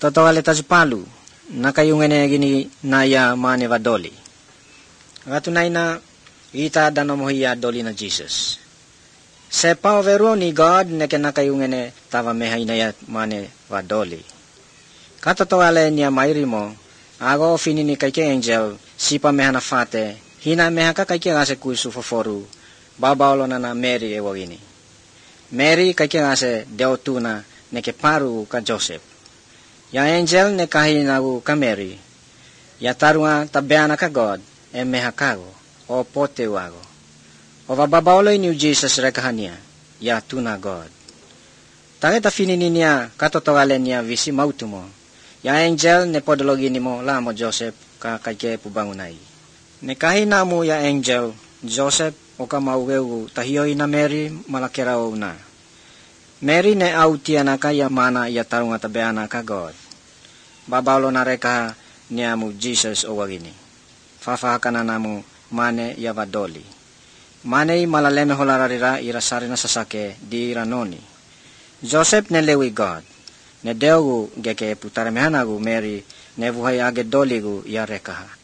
Totoo tajupalu, nakayungene gini naya mane vadoli. Gatunay na ita danomohiya doli na Jesus. Se pavero ni God neke nakayungene tava mehainaya mane vadoli. Katotowale niya mairimo, ago finini kayke angel, sipa mehana fate, hina mehaka kayke ngase kuisu foforu, babaulo na Mary ewagini. Mary kayke ngase deotuna neke paru ka Joseph. Ya angel ne kahinagu ka Mary, ya tarunga tabeana ka God, mehakago, o potewago. O babaulo ni Jesus rekahania, ya tuna God. Tangeta finini niya katotowale niya visi mautumo, ya angel ne podologi mo lamo Joseph ka kayke pubangunay. Ne kahina mo ya angel, Joseph o ka mauweu tahiyoy na Mary malakirao na. Mary ne autia na kaya mana ya tarunga tabeana ka God. Babaulo na reka niya mo Jesus o wagini. Fafahakana na mo mane ya vadoli. Mane malaleme holararira irasari na sasake di ranoni. Joseph ne lewi God. Ne deugu geke putaremehanagu Mary ne vuhay age doligu ya rekaha.